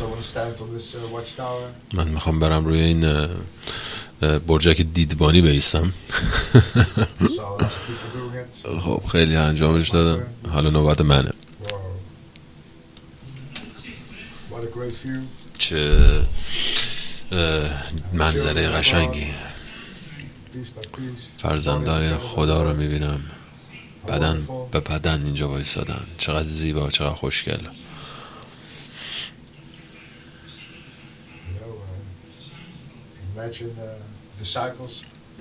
من میخوام برم روی این برجک دیدبانی بیستم. خب خیلی انجامش دادم، حالا نوبت منه. چه منظره قشنگی. فرزندای خدا رو میبینم بدن به بدن اینجا وایسادن. چقدر زیبا، چقدر خوشگل. Imagine disciples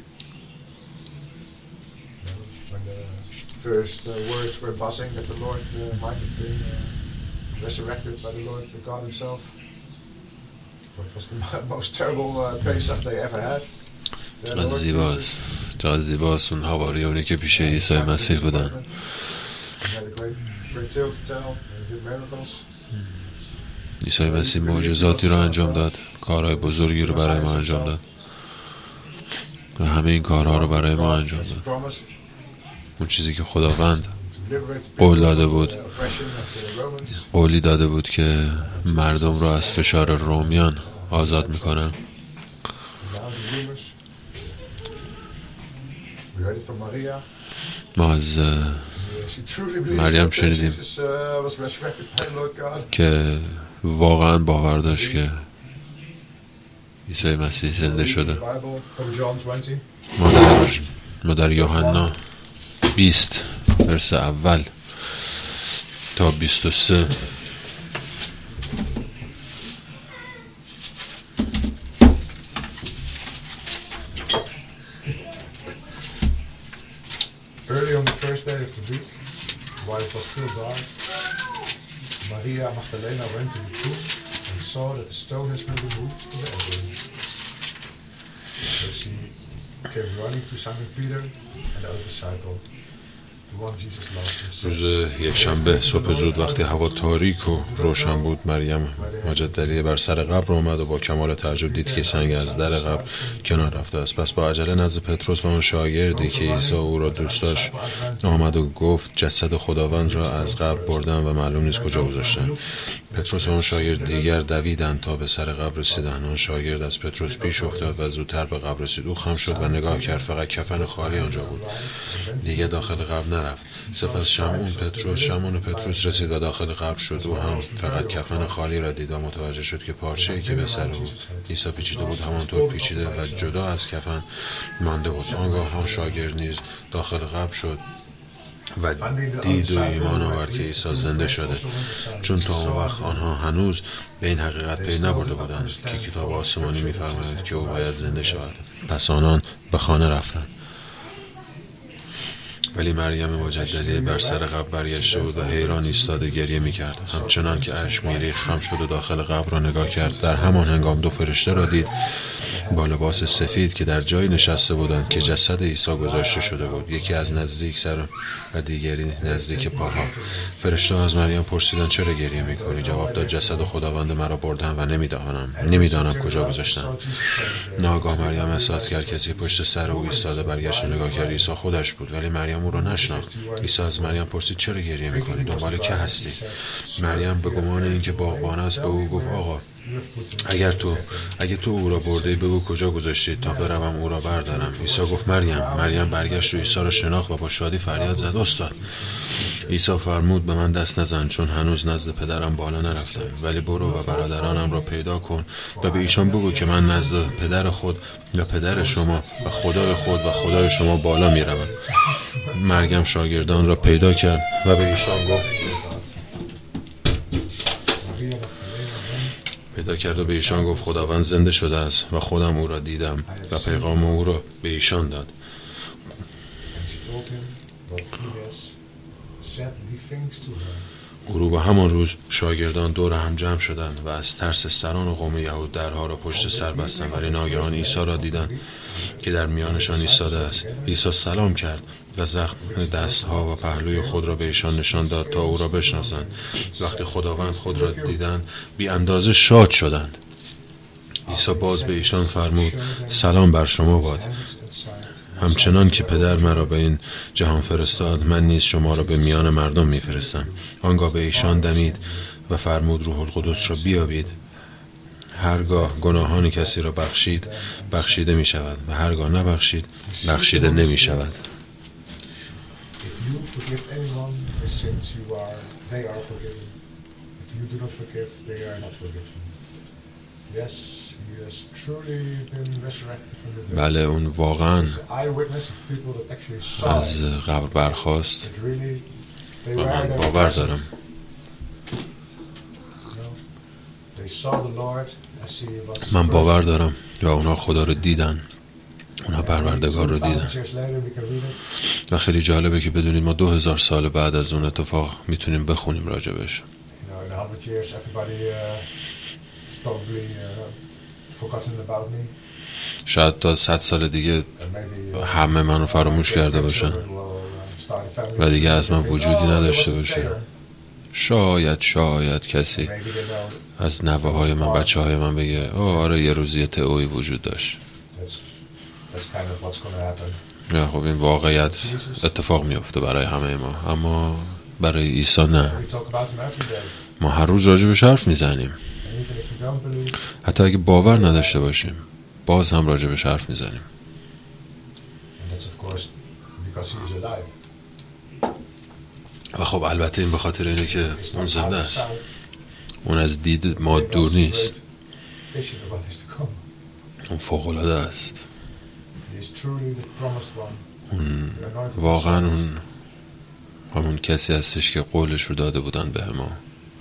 when the first words were buzzing that the Lord might have been resurrected by the Lord God himself. What was the most terrible Pesach they ever had. چقدر زیباست، چقدر زیباست اون حواریونی که پیش عیسی مسیح بودن. عیسی مسیح معجزاتی رو انجام داد، کارهای بزرگی رو برای ما انجام داد و همه این کارها رو برای ما انجام داد. اون چیزی که خداوند قول داده بود، قولی داده بود که مردم رو از فشار رومیان آزاد میکنن. ما از مریم شنیدیم که واقعا باور داشت که عیسی مسیح زنده شده. ما در یوحنا 20 ورس اول تا 23 Early on the first day of the week, while it was still dark, Maria Magdalena went to the tomb and saw that the stone has been removed from the entrance. So she came running to Simon Peter and the other disciple, the one Jesus loved, and said, روز یک شنبه صبح زود وقتی هوا تاریک و روشن بود، مریم مجدلیه بر سر قبر آمد و با کمال تعجب دید که سنگ از در قبر کنار رفته است. پس با عجله نزد پتروس و آن شاگردی که عیسی او را دوست داشت آمد و گفت جسد خداوند را از قبر بردن و معلوم نیست کجا گذاشتند. پتروس و آن شاگرد دیگر دویدند تا به سر قبر رسیدند. آن شاگرد از پتروس پیش افتاد و زودتر به قبر رسید. او خم شد و نگاه کرد، فقط کفن خالی آنجا بود، دیگه داخل قبر نرفت. سپس شمعون پتروس رسید و داخل قبر شد. او هم فقط کفن خالی را دید و متوجه شد که پارچه‌ای که به سر او عیسی پیچیده بود همانطور پیچیده و جدا از کفن مانده بود. آنگاه آن شاگرد نیز داخل قبر شد و دید و ایمان آورد که عیسی زنده شده، چون تا اون وقت آنها هنوز به این حقیقت پی نبرده بودند که کتاب آسمانی می‌فرماید که او باید زنده شود. پس آنان به خانه رفتند. ولی مریم مجدلیه بر سر قبر برگشته بود و حیران ایستاده گریه می‌کرد. همچنان که اشک می‌ریخت خم شد و داخل قبر را نگاه کرد. در همان هنگام دو فرشته را دید با لباس سفید که در جایی نشسته بودند که جسد عیسی گذاشته شده بود، یکی از نزدیک سر و دیگری نزدیک پاها. فرشته از مریم پرسیدند چرا گریه می‌کنی؟ جواب داد جسد خداوند مرا بردند و نمیدانم کجا گذاشتند. ناگاه مریم احساس کرد کسی پشت سر او ایستاده. برگشت نگاه کرد، عیسی خودش بود، ولی مریم او را نشناخت. عیسی از مریم پرسید چرا گریه می‌کنی؟ دنبال که هستی؟ مریم به گمان اینکه باغبان است به او گفت آقا اگه تو او را برده بگو کجا گذاشتی تا بروم او را بردارم. عیسی گفت مریم برگشت و عیسی را شناخت و با شادی فریاد زد استاد. عیسی فرمود به من دست نزن، چون هنوز نزد پدرم بالا نرفتم، ولی برو و برادرانم را پیدا کن و به ایشان بگو که من نزد پدر خود و پدر شما و خدای خود و خدای شما بالا میروم. مریم شاگردان را پیدا کرد و به ایشان گفت خداوند زنده شده است و خودم او را دیدم و پیغام او را به ایشان داد. غروب همان روز شاگردان دور هم جمع شدند و از ترس سران قوم یهود درها را پشت سر بستند. ولی ناگهان عیسی را دیدند که در میانشان ایستاده است. عیسی سلام کرد و زخم دستها و پهلوی خود را به ایشان نشان داد تا او را بشناسند. وقتی خداوند خود را دیدند بی اندازه شاد شدند. عیسی باز به ایشان فرمود سلام بر شما باد. همچنان که پدر مرا به این جهان فرستاد، من نیز شما را به میان مردم میفرستم. آنگاه به ایشان دمید و فرمود روح القدس را بیابید. هرگاه گناهان کسی را بخشید بخشیده می شود و هرگاه نبخشید بخشیده نمی شود. بله اون واقعا از قبر برخاست و من باور دارم. من باور دارم و اونا خدا رو دیدن، اونا پروردگار رو دیدن. و خیلی جالبه که بدونید ما 2000 سال بعد از اون اتفاق میتونیم بخونیم راجبش. شاید تا 100 سال دیگه همه منو فراموش کرده باشن و دیگه از من وجودی نداشته باشه. شاید کسی از نوه های من، بچه های من بگه آره یه روزی تئوری وجود داشت. نه خب این واقعیت اتفاق میفته برای همه ما، اما برای عیسی نه. ما هر روز راجبش حرف میزنیم، حتی اگه باور نداشته باشیم باز هم راجبش حرف میزنیم. و خب البته این به خاطر اینه که اون زنده است، اون از دید ما دور نیست، اون فوق‌العاده است. اون واقعا اون همون کسی هستش که قولش رو داده بودن به ما،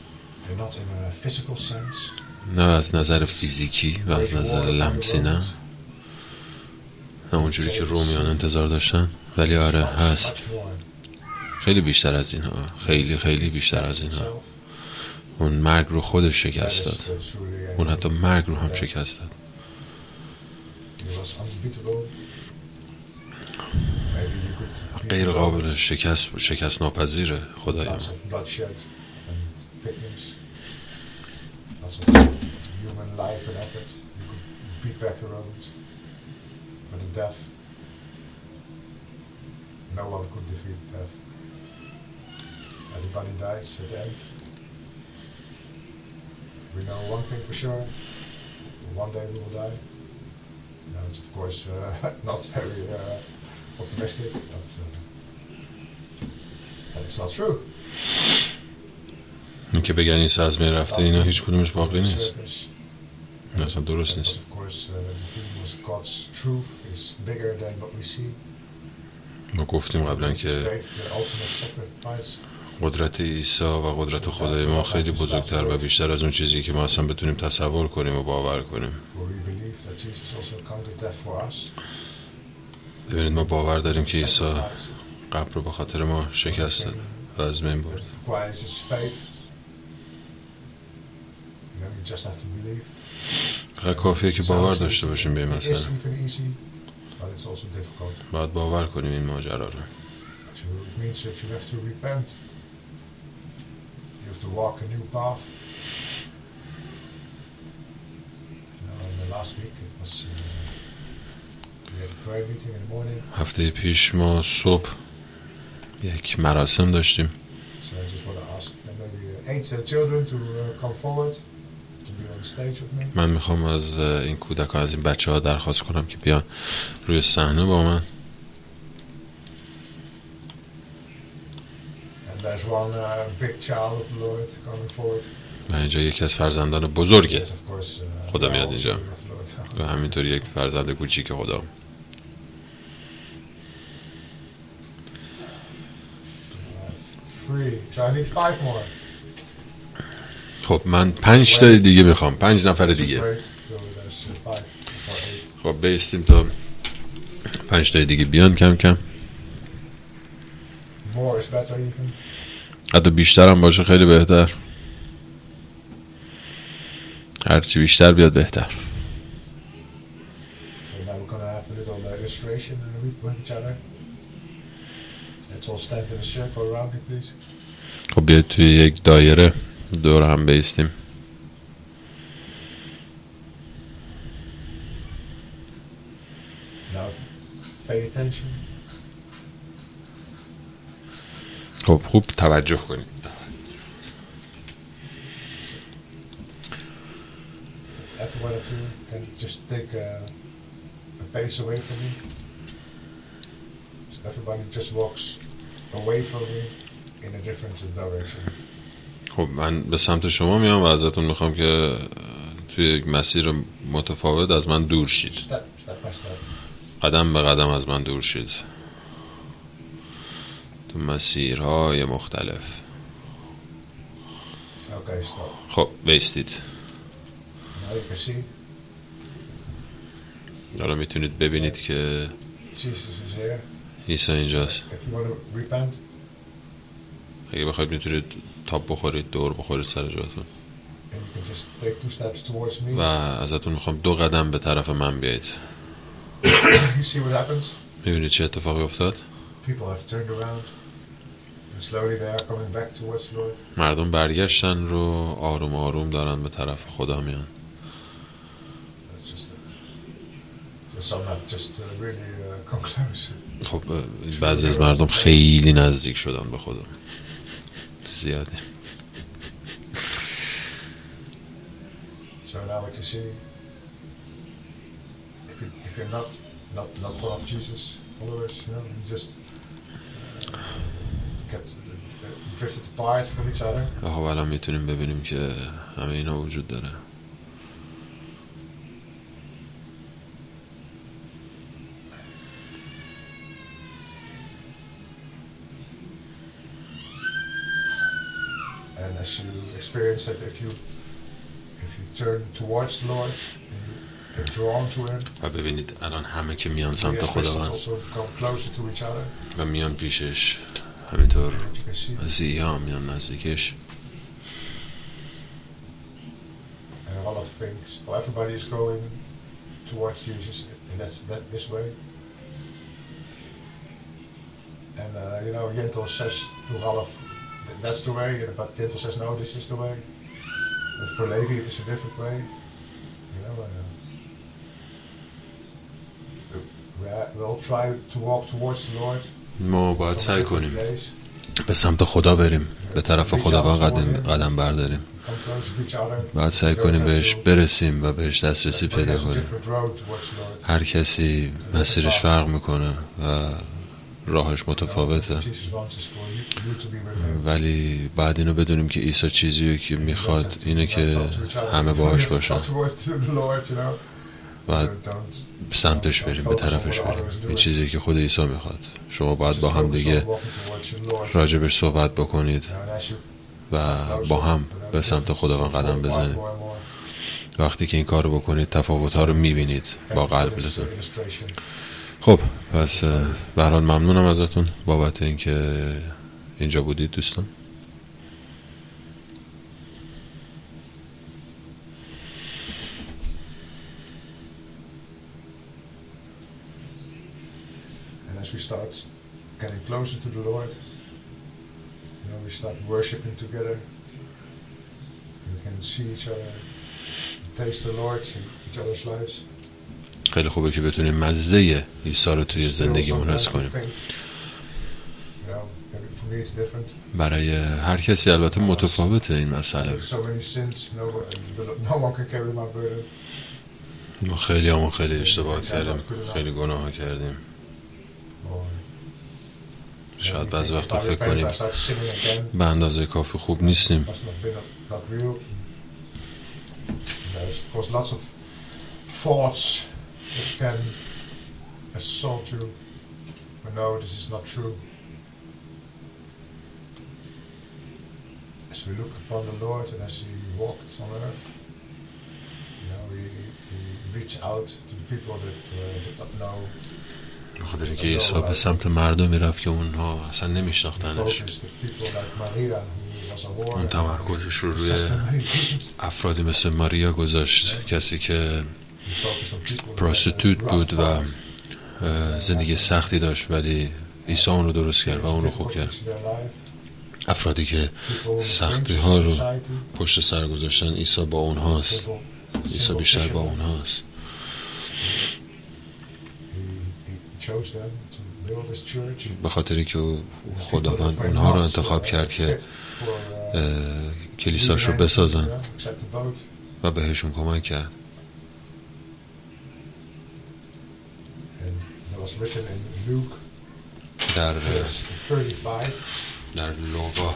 نه از نظر فیزیکی و از نظر لمسی، نه اونجوری که رومیان انتظار داشتن، ولی آره هست. خیلی بیشتر از اینها، خیلی بیشتر از اینها. اون مرگ رو خودش شکست داد، اون حتی مرگ رو هم شکست داد. غیر قابل شکست ناپذیره خدای ما. Everybody dies at the end. We know one thing for sure. One day we will die. Now it's of course not very optimistic, but it's not true. این که بگن عیسی از بین رفته، اینا هیچ کدومش واقعی نیست. اصلا درست نیست. ما گفتیم قبلا که قدرت عیسی و قدرت خدای ما خیلی بزرگتر و بیشتر از اون چیزی که ما اصلا بتونیم تصور کنیم و باور کنیم. ببینید ما باور داریم که عیسی قبر رو به خاطر ما شکست داد و از بین برد. فقط کافیه که باور داشته باشیم به این مسئله. باید باور کنیم این ماجرا رو. هفته پیش ما صبح یک مراسم داشتیم. من میخوام از این کودکان، از این بچه ها درخواست کنم که بیان روی صحنه با من. و اینجا یکی از فرزندان بزرگه خدا میاد اینجا و همینطور یک فرزند کوچیک خدا. خب من 5 تا دیگه میخوام، 5 نفر دیگه. خب بیستیم تا 5 تا دیگه بیان کم کم. حتی بیشتر هم باشه خیلی بهتر، هرچی بیشتر بیاد بهتر. خب بیاید توی یک دایره دور هم بیستیم. خب خوب توجه کنید. of you can just take a pace away from me. So everybody just walks away from me in a different direction. خب من به سمت شما میام و ازتون میخوام که توی یک مسیر متفاوت از من دور شید. Step by step. قدم به قدم از من دور شید تو مسیرهای مختلف. Okay, stop. خب بیستید. Now you can see حالا میتونید ببینید که Jesus is here. عیسی اینجاست. If you want to repent, اگه بخواید میتونید تاب بخورید، دور بخورید سر جاتون and you can just take 2 steps towards me. و ازتون میخوام 2 قدم به طرف من بیایید. You see what happens? میبینید چه اتفاقی افتاد؟ People have turned around and slowly they are coming back towards the Lord. مردم برگشتن رو آروم آروم دارن به طرف خدا میان. That's just some have just really come close. خب بعضی از مردم خیلی نزدیک شدن به خدا، زیادی. So now we can see if you're not one of Jesus' followers, you know, you just get drifted apart from each other. خب الان میتونیم ببینیم که همه اینا وجود داره. And as you experience that, if you turn towards the Lord, and you get drawn to Him, و ببینید الان همه که میان the سمت expressions خداوند also come closer to each other. و میان پیشش، همینطور You can see, مسیحا میان نزدیکش and a lot of things. Well, everybody is going towards Jesus, and that's this way. And you know, Jentel says to Ralph, that's the way, but Jentel says no, this is the way. But for Levi, it is a different way. You know, we'll try to walk towards the Lord. ما باید سعی کنیم Days. به سمت خدا بریم، به طرف خداوند قدم برداریم. Come closer to each other. باید سعی کنیم بهش برسیم و بهش دسترسی Everybody پیدا has a کنیم. different road towards the Lord. هر کسی مسیرش فرق میکنه و راهش متفاوته، Jesus wants is for you to be with Him. ولی بعد اینو بدونیم که عیسی چیزیه که میخواد اینه که همه باهاش باشن. باید سمتش بریم، به طرفش بریم. این چیزی که خود عیسی میخواد. شما باید با هم دیگه راجبش صحبت بکنید و با هم به سمت خداوند قدم بزنید. وقتی که این کارو بکنید تفاوت‌ها رو میبینید با قلبتون. خب پس به هر حال ممنونم ازتون بابت اینکه اینجا بودید دوستان. And as we start getting closer to the Lord, you know, we start worshiping together. We can see each other, taste the Lord in each other's lives. خیلی خوبه که بتونیم مزه عیسی رو توی زندگیمون حس کنیم. برای هر کسی البته متفاوته این مسئله. ما خیلی اشتباهات کردیم، خیلی گناه کردیم. شاید بعضی وقتا فکر کنیم به اندازه کافی خوب نیستیم. It can assault you, but no, this is not true. As we look upon the Lord and as He walked on earth, you know, He reached out to the people that did not know. بخاطر اینکه عیسی به سمت مردمی رفت که اونها اصلا نمیشناختنش. اون تمرکزش رو روی افرادی مثل ماریا گذاشت، کسی که پروستیتوت بود و زندگی سختی داشت، ولی عیسی اون رو درست کرد و اون رو خوب کرد. افرادی که سختی ها رو پشت سر گذاشتن، عیسی با اونهاست. عیسی بیشتر با اونهاست. به خاطری که خداوند اونها رو انتخاب کرد که کلیساش رو بسازن و بهشون کمک کرد. was written in Luke در 35. در لوقا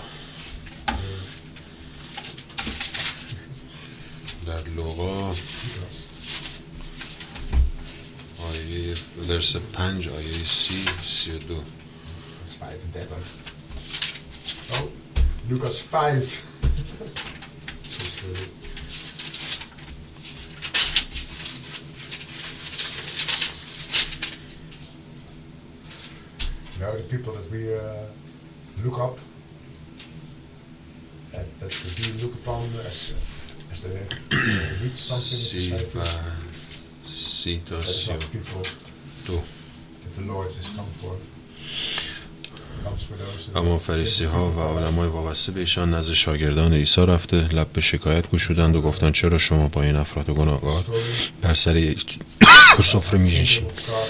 آیه ورس 5 آیه 32. That's 35. Oh, Lucas 5. You know, the people that we look up, that we look upon as they reach something in society. That is not the people that the Lord has come for. اما فریسی ها و علمای وابسته به ایشان نزد شاگردان عیسی رفته، لب به شکایت گشودند و گفتند چرا شما با این افراد گناهکار بر سر یک سفره می‌نشینید؟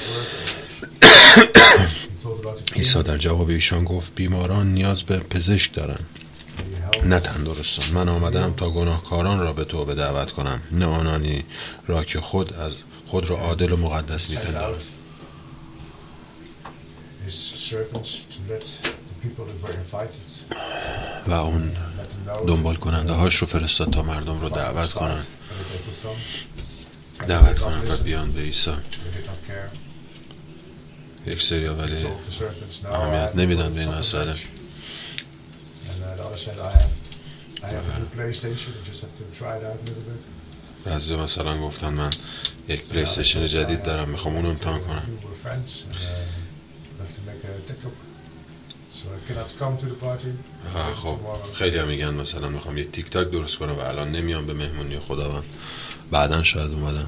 عیسی در جواب ایشان گفت بیماران نیاز به پزشک دارند نه تندرستان. من آمدم تا گناهکاران را به توبه دعوت کنم، نه آنانی را که خود را عادل و مقدس می‌پندارند. و اون دنبال کننده هاش رو فرستاد تا مردم رو دعوت کنن و بیان به عیسی. یک سری ولی اهمیت نمیدن به این مسئله. بعضی مثلا گفتن من یک پلی استیشن جدید دارم میخوام اون امتحان کنم. خب خیلی هم میگن مثلا میخوام یه تیک تاک درست کنم و الان نمیام به مهمونی خداوند، بعدن شاید اومدم.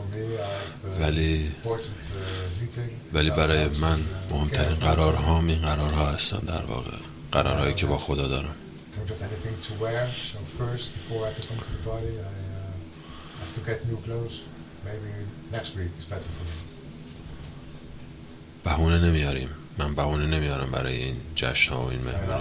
ولی برای من مهمترین قرارها این قرارها هستن، در واقع قرارهایی که با خدا دارم. بهونه نمیاریم، من بهونه نمیارم برای این جشن ها و این مهمونی.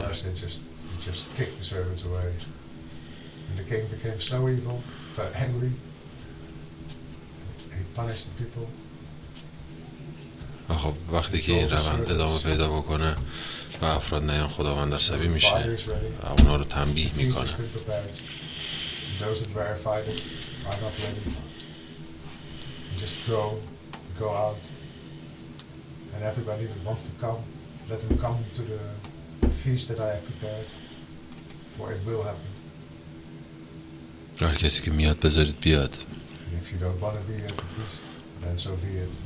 خب وقتی که این روند ادامه پیدا بکنه و افراد نیان، خداوند عصبی میشه و اونا رو تنبیه میکنه. And everybody that wants to come, let them come to the feast that I have prepared, for it will happen. هر کسی که میاد بذارید بیاد. And if you don't want to be at the feast, then so be it.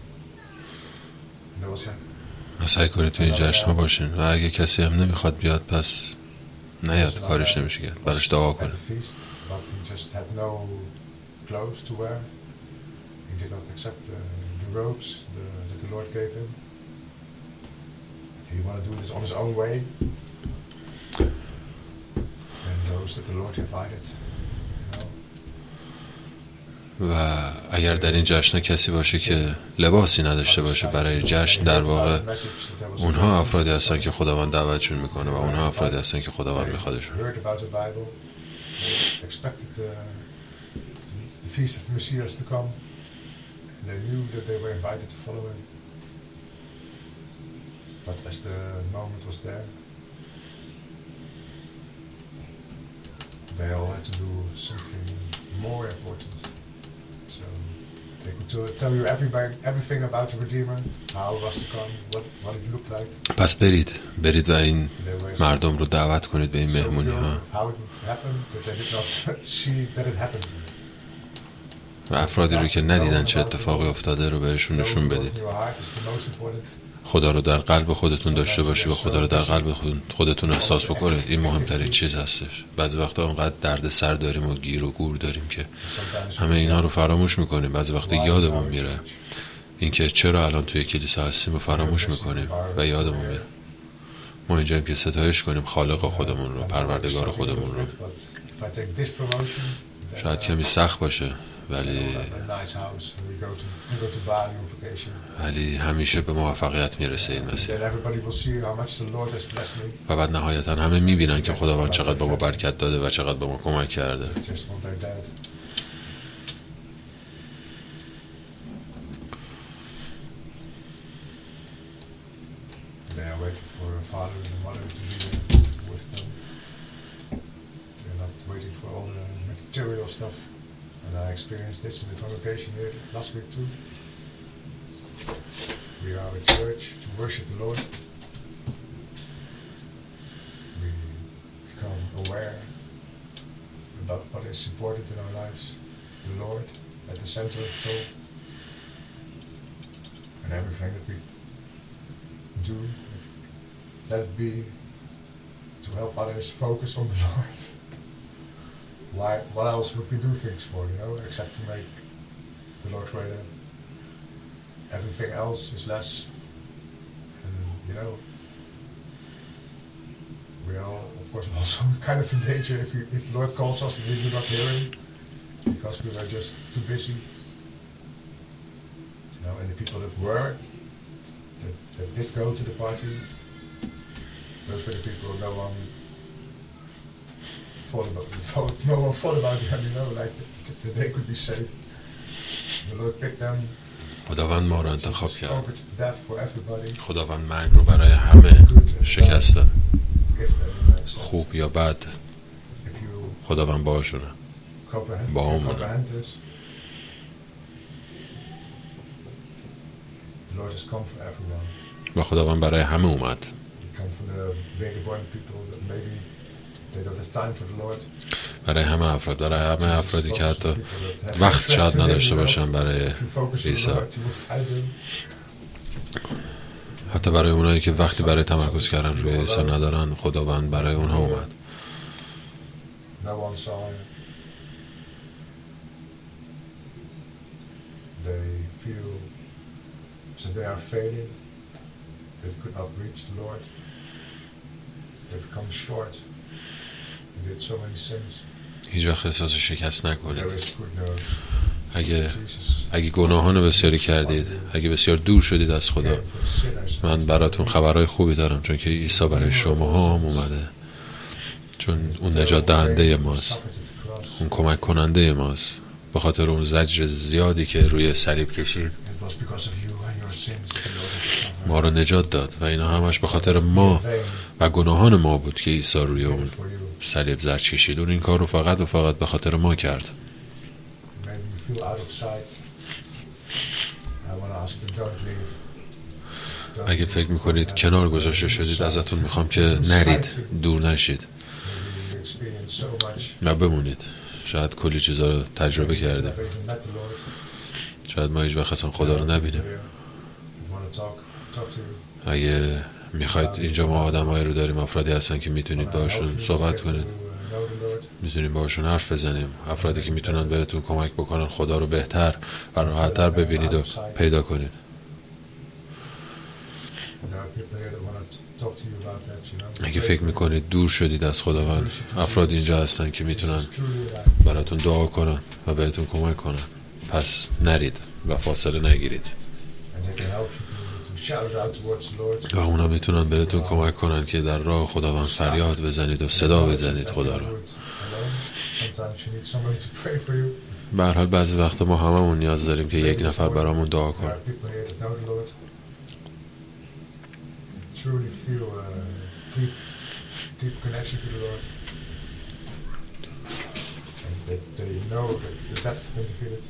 And also, سعی کنید تو این جشن ها باشین و اگه کسی هم نمیخواد بیاد پس نیاد، کارش نمیشه کرد، براش دعا کنید. But he just had no clothes to wear. He did not accept the robes that the Lord gave him. He wanted to do this on his own way. And those that the Lord invited, و اگر در این جشن کسی باشه که لباسی نداشته باشه برای جشن، در واقع اونها افرادی هستن که خداوند دعوتشون میکنه و اونها افرادی هستن که خداوند میخوادشون. They knew that they were invited to follow him. But as the moment was there, they all had to do something more important. So they could tell you everything about the Redeemer, how he was to come, what it looked like. پس برید و این مردم رو دعوت کنید به این مهمونی ها. How it happened, that they did not see that it happened. و افرادی رو که ندیدن چه اتفاقی افتاده رو بهشون نشون بدید. خدا رو در قلب خودتون داشته باشید و خدا رو در قلب خودتون احساس بکنید. این مهمترین چیز هستش. بعضی وقتا اونقدر درد سر داریم و گیر و گور داریم که همه اینا رو فراموش میکنیم. بعضی وقتا یادمون میره اینکه چرا الان توی کلیسا هستیم و فراموش میکنیم و یادمون میره. ما اینجاییم که ستایش کنیم خالق خودمون رو، پروردگار خودمون رو. شاید کمی سخت باشه ولی همیشه به موفقیت میرسه این مسیر. و بعد نهایتا همه میبینن که خداوند چقدر به ما برکت داده و چقدر به ما کمک کرده. of stuff. And I experienced this in the congregation here last week too. We are a church to worship the Lord. We become aware about what is important in our lives. The Lord at the center of it all. And everything that we do, let it be to help others focus on the Lord. What else would we do things for, except to make the Lord greater? Everything else is less. And, we are all, of course, also kind of in danger if the Lord calls us and we do not hear Him, because we are just too busy. And the people that were, that did go to the party, those were the people no one thought about them, like that they could be saved. The Lord picked them. خداوند ما رو انتخاب کرد. Offered death for everybody. خداوند مرگ رو برای همه شکست داد. خوب یا بد، خداوند باهاشونه. با همونه. و خداوند برای همه اومد. برای همه افراد، برای همه افرادی که حتی وقت شاید نداشته باشن برای عیسی، حتی برای اونایی که وقتی برای تمرکز کردن روی عیسی ندارن، خداوند برای اونها اومد. So they are failing. They could not reach the Lord. They've come short. They did so many sins. هیچ وقت احساس شکست نکنید. There is good news. اگه گناهان بسیاری کردید، اگه بسیار دور شدید از خدا، من براتون خبرهای خوبی دارم، چون که عیسی برای شما هم اومده، چون اون نجات دهنده ماست، اون کمک کننده ماست. به خاطر اون زجر زیادی که روی صلیب کشید ما رو نجات داد و اینا همش به خاطر ما و گناهان ما بود که عیسی روی اون صلیب زجر کشید. اون این کار رو فقط و فقط به خاطر ما کرد. اگه فکر میکنید کنار گذاشته شدید، ازتون میخوام که نرید، دور نشید و بمونید. شاید کلی چیزا رو تجربه کردیم، شاید ما هیچ وقت اصلا خدا رو نبینیم. اگه میخواید، اینجا ما آدمایی رو داریم، افرادی هستن که میتونید باشون صحبت کنید، میتونیم باشون حرف بزنیم، افرادی که میتونن بهتون کمک بکنن خدا رو بهتر و راحت‌تر ببینید و پیدا کنید. اگه فکر میکنید دور شدید از خداوند، افراد اینجا هستن که میتونن براتون دعا کنن و بهتون کمک کنن. پس نرید و فاصله نگیرید و اونا میتونن بهتون کمک کنن که در راه خداوند فریاد بزنید و صدا بزنید خدا رو. به هر حال بعضی وقتا ما هممون نیاز داریم که یک نفر برامون دعا کنه. Deep connection to the Lord, and that they know that the death has been defeated.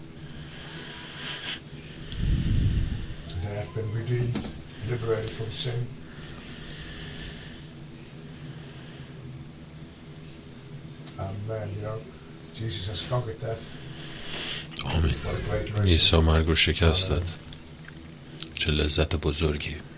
They have been redeemed, liberated from sin. Amen. Jesus has conquered death. آمین. عیسی مرگ رو شکست داد. چه لذت بزرگی.